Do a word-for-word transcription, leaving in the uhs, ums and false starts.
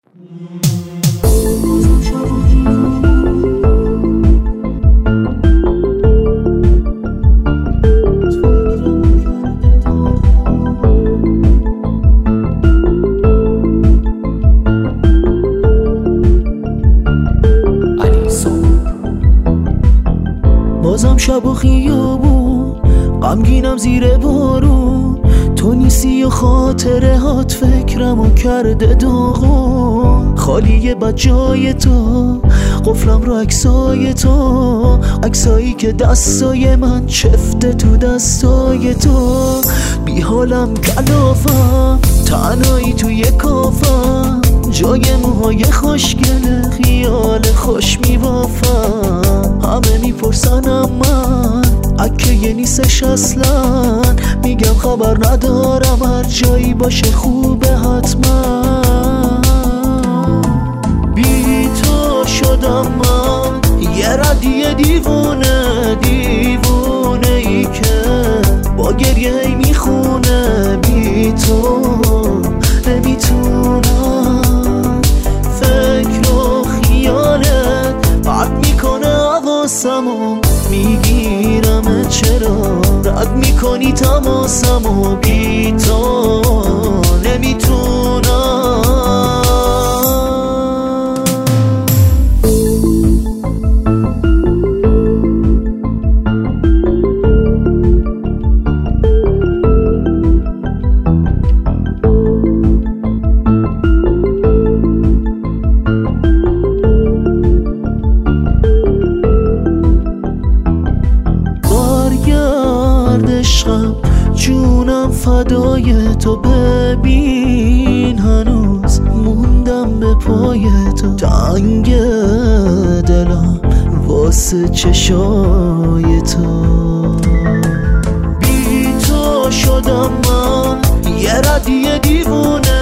بازم شب و خیابون غمگینم زیر بارون، تو نیستی و خاطره هات فکرمو کرده داغون. خالیه بد جای تو، قفلم رو عکسای تو، عکسایی که دستای من چفته تو دستای تو. بی حالم کلافم تنهایی توی کافم، جای موهای خوشگله خیال خوش میبافم. همه میپرسنم من اکه یه نیستش اصلا، میگم خبر ندارم هر جایی باشه خوبه حتما. بی تو شدم من یه ردیه دیوونه، دیوونه ای که با گریه ای میخونه. بی تو نمیتونم، فکر و خیالت پرد میکنه حواسمو، میگیرم چرا رد میکنی تماسمو. بی تو نمیتونم. جونم فدای تو، ببین هنوز موندم به پای تو. تنگ دلم واسه چشای تو، بی تو شدم من یه ردیه دیوونه،